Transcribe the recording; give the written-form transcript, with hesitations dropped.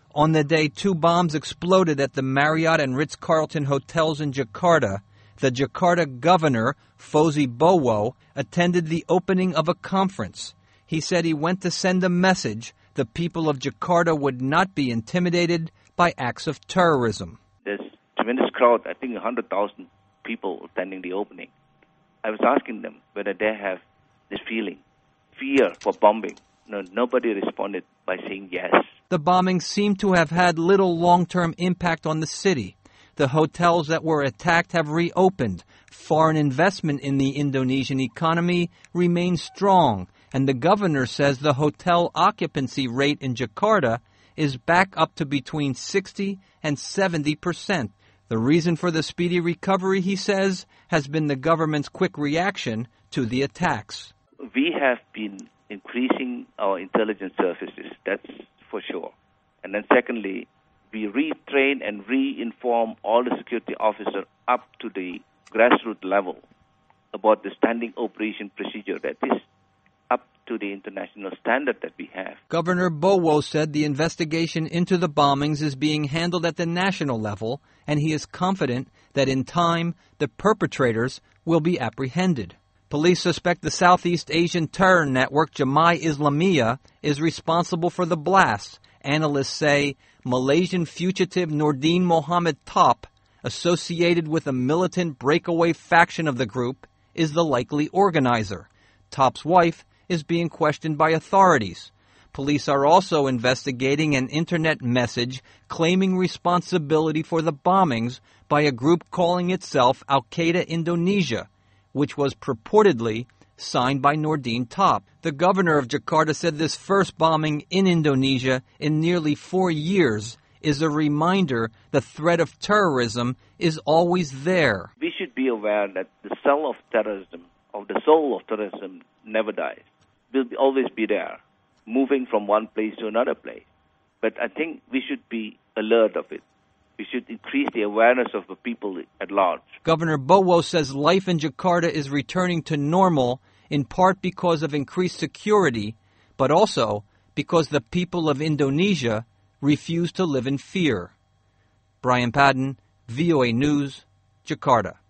On the day 2 bombs exploded at the Marriott and Ritz-Carlton hotels in Jakarta, the Jakarta governor, Fauzi Bowo, attended the opening of a conference. He said he went to send a message the people of Jakarta would not be intimidated by acts of terrorism. There's a tremendous crowd, I think 100,000 people attending the opening. I was asking them whether they have this feeling, fear for bombing. No, nobody responded by saying yes. The bombings seem to have had little long-term impact on the city. The hotels that were attacked have reopened. Foreign investment in the Indonesian economy remains strong, and the governor says the hotel occupancy rate in Jakarta is back up to between 60 and 70%. The reason for the speedy recovery, he says, has been the government's quick reaction to the attacks. We have been increasing our intelligence services, that's for sure. And then secondly, we retrain and re-inform all the security officers up to the grassroots level about the standing operation procedure that is up to the international standard that we have. Governor Bowo said the investigation into the bombings is being handled at the national level, and he is confident that in time the perpetrators will be apprehended. Police suspect the Southeast Asian terror network Jemaah Islamiyah is responsible for the blast. Analysts say Malaysian fugitive Nordin Mohammed Top, associated with a militant breakaway faction of the group, is the likely organizer. Top's wife is being questioned by authorities. Police are also investigating an internet message claiming responsibility for the bombings by a group calling itself Al-Qaeda Indonesia, which was purportedly signed by Nordin Top. The governor of Jakarta said this first bombing in Indonesia in nearly 4 years is a reminder the threat of terrorism is always there. We should be aware that the cell of terrorism, or the soul of terrorism, never dies. Will always be there, moving from one place to another place. But I think we should be alert of it. We should increase the awareness of the people at large. Governor Bowo says life in Jakarta is returning to normal, in part because of increased security, but also because the people of Indonesia refuse to live in fear. Brian Padden, VOA News, Jakarta.